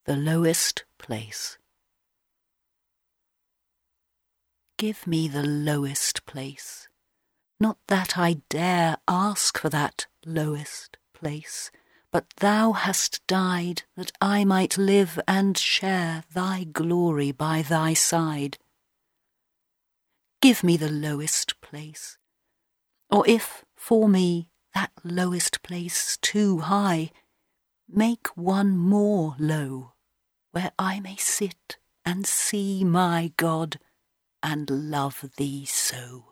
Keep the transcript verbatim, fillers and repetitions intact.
the lowest place. Give me the lowest place, not that I dare ask for that lowest place, but thou hast died that I might live and share thy glory by thy side. Give me the lowest place, or if for me that lowest place too high, make one more low, where I may sit and see my God and love thee so.